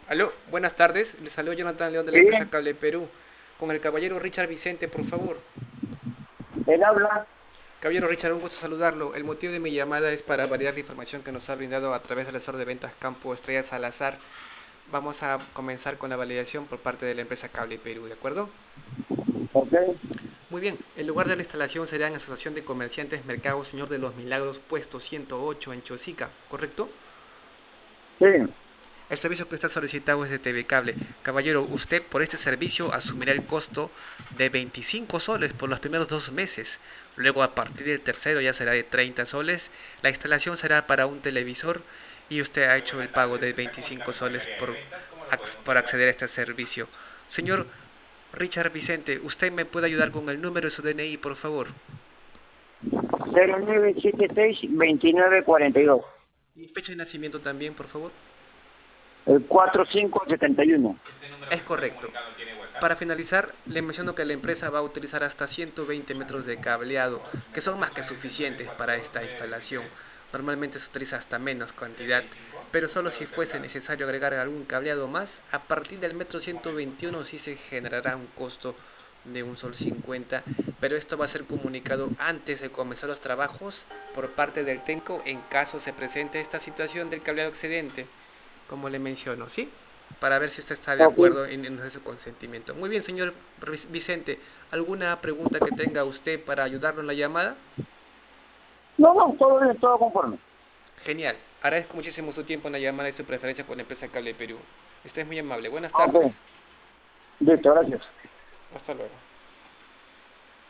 Aló, buenas tardes. Les saludo Jonathan León de la Sí, empresa Cable Perú. Con el caballero Richard Vicente, por favor. él habla. Caballero Richard, un gusto saludarlo. El motivo de mi llamada es para validar la información que nos ha brindado a través del asesor de ventas Campo Estrella Salazar. Vamos a comenzar con la validación por parte de la empresa Cable Perú, ¿de acuerdo? Ok, Muy bien, el lugar de la instalación será en Asociación de Comerciantes Mercado Señor de los Milagros, puesto 108 en Chosica, ¿correcto? sí, El servicio que está solicitado es de TV Cable. Caballero, usted por este servicio asumirá el costo de 25 soles por los primeros 2 meses. Luego a partir del tercero ya será de 30 soles. La instalación será para un televisor y usted ha hecho el pago de 25 soles por acceder a este servicio. Señor Richard Vicente, ¿usted me puede ayudar con el número de su DNI, por favor? 0976-2942. Y fecha de nacimiento también, por favor. El 4571. Es correcto. Para finalizar, le menciono que la empresa va a utilizar hasta 120 metros de cableado, que son más que suficientes para esta instalación. Normalmente se utiliza hasta menos cantidad, pero solo si fuese necesario agregar algún cableado más, a partir del metro 121 sí se generará un costo de un sol 50, pero esto va a ser comunicado antes de comenzar los trabajos por parte del técnico en caso se presente esta situación del cableado excedente, como le menciono, ¿sí? Para ver si usted está de Ok. acuerdo en su consentimiento. Muy bien, señor Vicente, ¿alguna pregunta que tenga usted para ayudarlo en la llamada? No, no, todo bien, todo conforme. Genial. Agradezco muchísimo su tiempo en la llamada y su preferencia por la empresa Cable Perú. Usted es muy amable. Buenas Ok, tardes. listo, gracias. Hasta luego.